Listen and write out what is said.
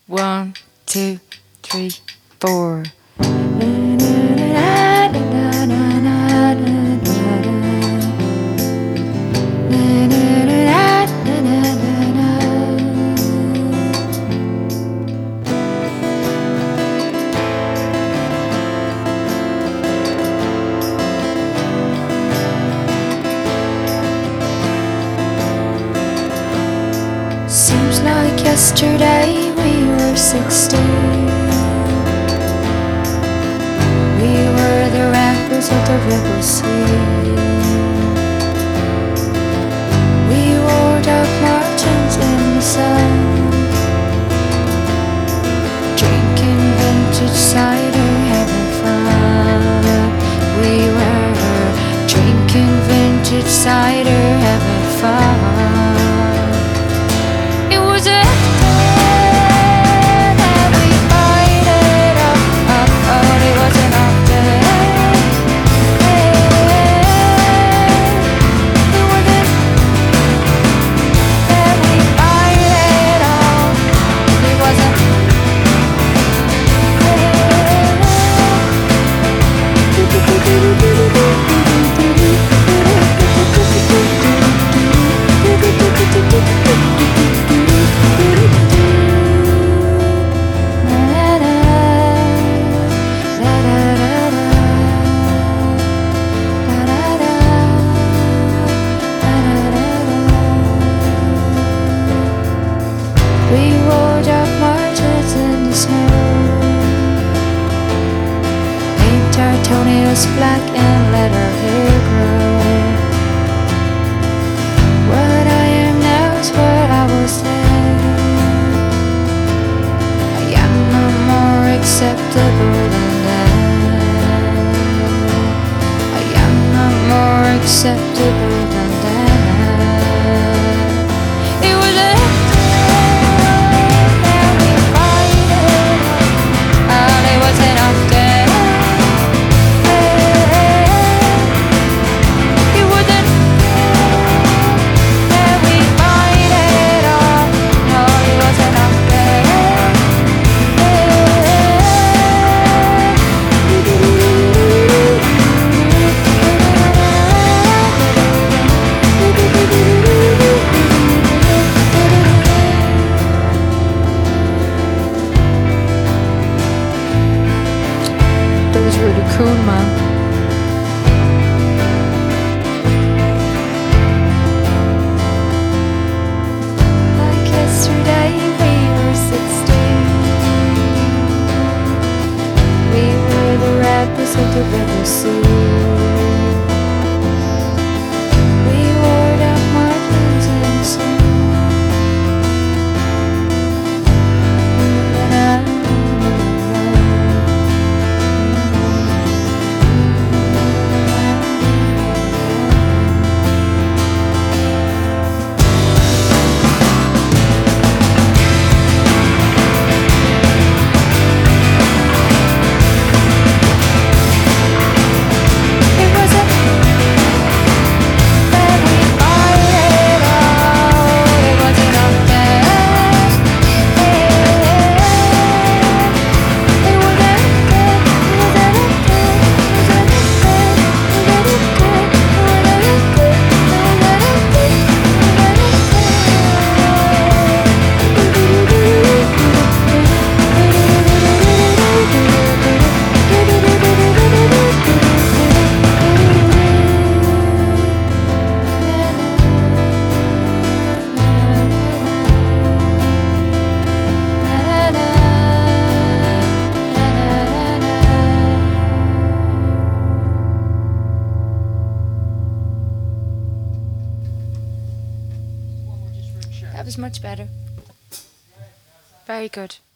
1, 2, 3, 4. Seems like yesterday we were 16. We were the rappers of the rebel scene. We wore dark martins in the sun, drinking vintage cider, having fun. We were drinking vintage cider, having fun. We wore dark martins in the snow, paint our toenails black and let our hair grow. What I am now is what I was then. I am no more acceptable than that. I am no more acceptable than that. That was really cool, man. Like yesterday we were 16. We were the rappers of the rebel scene. We wore dark martins in the sun. That was much better. Very good.